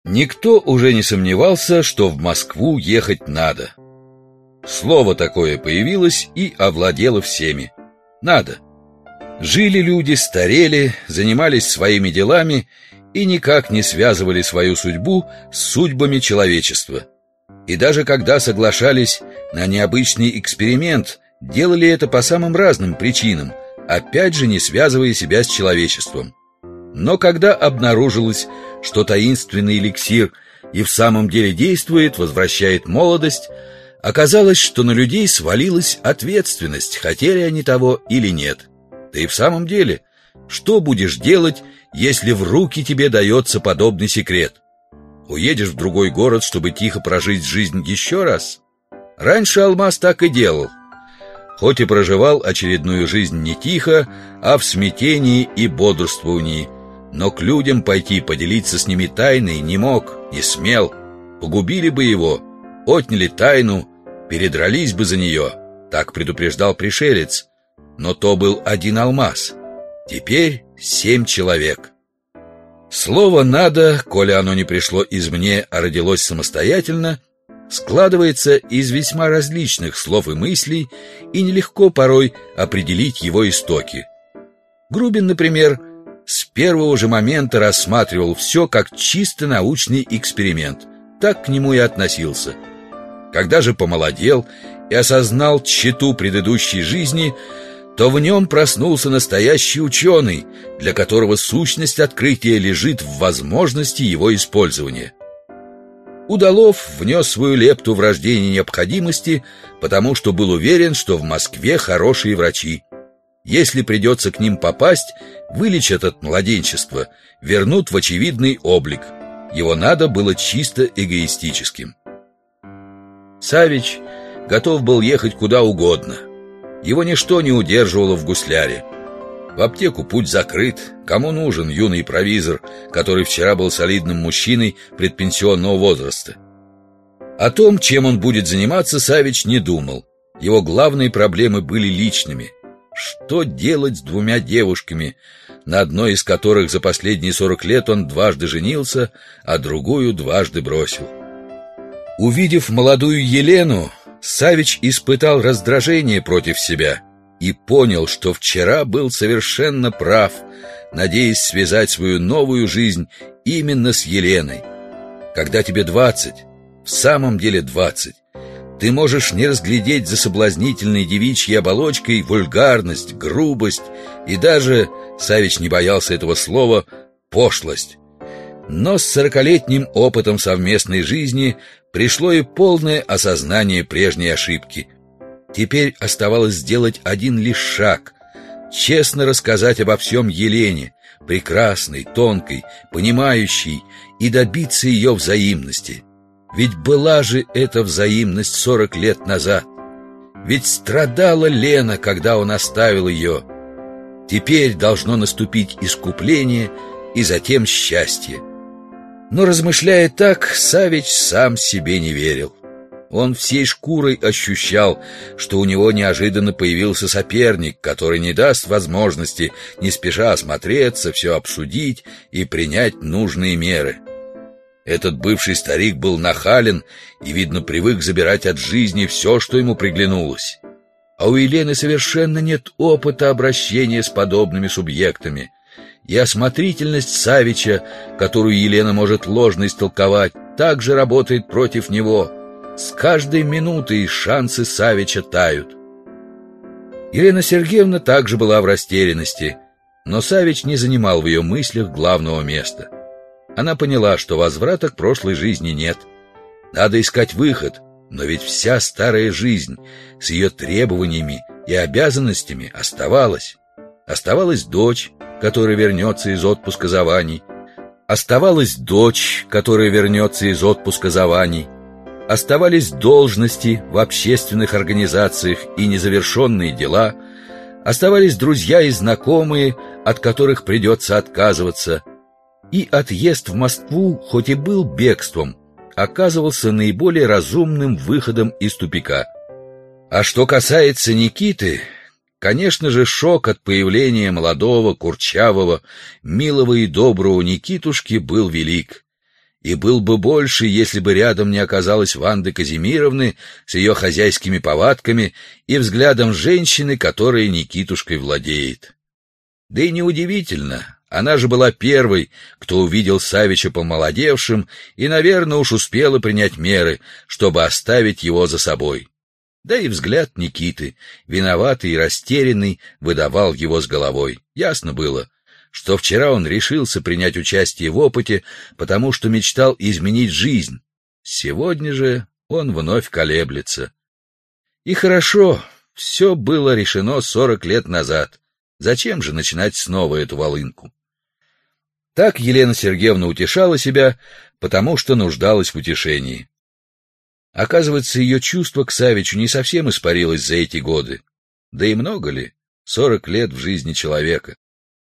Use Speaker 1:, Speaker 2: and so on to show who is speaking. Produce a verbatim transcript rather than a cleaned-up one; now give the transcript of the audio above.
Speaker 1: Никто уже не сомневался, что в Москву ехать надо. Слово такое появилось и овладело всеми. Надо. Жили люди, старели, занимались своими делами и никак не связывали свою судьбу с судьбами человечества. И даже когда соглашались на необычный эксперимент, делали это по самым разным причинам, опять же не связывая себя с человечеством. Но когда обнаружилось, что таинственный эликсир и в самом деле действует, возвращает молодость, оказалось, что на людей свалилась ответственность, хотели они того или нет. Да и в самом деле, что будешь делать, если в руки тебе дается подобный секрет? Уедешь в другой город, чтобы тихо прожить жизнь еще раз? Раньше Алмаз так и делал. Хоть и проживал очередную жизнь не тихо, а в смятении и бодрствовании, но к людям пойти поделиться с ними тайной не мог, не смел. Погубили бы его, отняли тайну, передрались бы за нее, так предупреждал пришелец. Но то был один Алмаз. Теперь семь человек. Слово «надо», коли оно не пришло извне, а родилось самостоятельно, складывается из весьма различных слов и мыслей, и нелегко порой определить его истоки. Грубин, например, с первого же момента рассматривал все как чисто научный эксперимент, так к нему и относился. Когда же помолодел и осознал тщету предыдущей жизни, то в нем проснулся настоящий ученый, для которого сущность открытия лежит в возможности его использования. Удалов внес свою лепту в рождение необходимости, потому что был уверен, что в Москве хорошие врачи. Если придется к ним попасть, вылечат от младенчества, вернут в очевидный облик. Его надо было чисто эгоистическим. Савич готов был ехать куда угодно. Его ничто не удерживало в гусляре. В аптеку путь закрыт. Кому нужен юный провизор, который вчера был солидным мужчиной предпенсионного возраста? О том, чем он будет заниматься, Савич не думал. Его главные проблемы были личными. Что делать с двумя девушками, на одной из которых за последние сорок лет он дважды женился, а другую дважды бросил? Увидев молодую Елену, Савич испытал раздражение против себя и понял, что вчера был совершенно прав, надеясь связать свою новую жизнь именно с Еленой. Когда тебе двадцать, в самом деле двадцать, ты можешь не разглядеть за соблазнительной девичьей оболочкой вульгарность, грубость и даже, Савич не боялся этого слова, пошлость. Но с сорокалетним опытом совместной жизни пришло и полное осознание прежней ошибки. Теперь оставалось сделать один лишь шаг — честно рассказать обо всем Елене, прекрасной, тонкой, понимающей, и добиться ее взаимности. Ведь была же эта взаимность сорок лет назад. Ведь страдала Лена, когда он оставил ее. Теперь должно наступить искупление и затем счастье. Но, размышляя так, Савич сам себе не верил. Он всей шкурой ощущал, что у него неожиданно появился соперник, который не даст возможности не спеша осмотреться, все обсудить и принять нужные меры. Этот бывший старик был нахален и, видно, привык забирать от жизни все, что ему приглянулось. А у Елены совершенно нет опыта обращения с подобными субъектами. И осмотрительность Савича, которую Елена может ложно истолковать, также работает против него. С каждой минутой шансы Савича тают. Елена Сергеевна также была в растерянности, но Савич не занимал в ее мыслях главного места. Она поняла, что возврата к прошлой жизни нет. Надо искать выход, но ведь вся старая жизнь с ее требованиями и обязанностями оставалась. Оставалась дочь, которая вернется из отпуска за Ваней. Оставалась дочь, которая вернется из отпуска за Ваней. Оставались должности в общественных организациях и незавершенные дела. Оставались друзья и знакомые, от которых придется отказываться. И отъезд в Москву, хоть и был бегством, оказывался наиболее разумным выходом из тупика. А что касается Никиты, конечно же, шок от появления молодого, курчавого, милого и доброго Никитушки был велик. и был бы больше, если бы рядом не оказалось Ванды Казимировны с ее хозяйскими повадками и взглядом женщины, которая Никитушкой владеет. Да и неудивительно, она же была первой, кто увидел Савича помолодевшим и, наверное, уж успела принять меры, чтобы оставить его за собой. Да и взгляд Никиты, виноватый и растерянный, выдавал его с головой. Ясно было, что вчера он решился принять участие в опыте, потому что мечтал изменить жизнь. Сегодня же он вновь колеблется. И хорошо, все было решено сорок лет назад. Зачем же начинать снова эту волынку? Так Елена Сергеевна утешала себя, потому что нуждалась в утешении. Оказывается, ее чувство к Савичу не совсем испарилось за эти годы. Да и много ли? Сорок лет в жизни человека.